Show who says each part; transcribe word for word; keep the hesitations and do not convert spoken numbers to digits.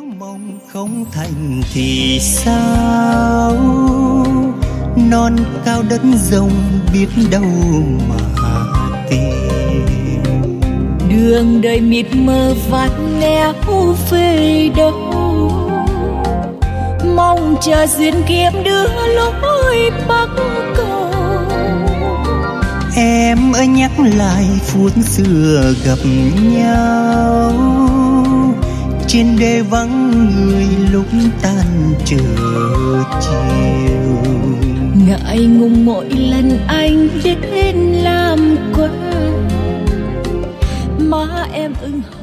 Speaker 1: mong không thành thì sao, non cao đất rộng biết đâu mà tìm.
Speaker 2: Đường đời mịt mờ vắt nẻo về đâu, mong chờ duyên kiếp đưa lối bắc cầu.
Speaker 1: Em ơi nhắc lại phút xưa gặp nhau, trên đê vắng người lúc tan chờ chiều.
Speaker 2: Ngại ngùng mỗi lần anh đến làm quen, má em ưng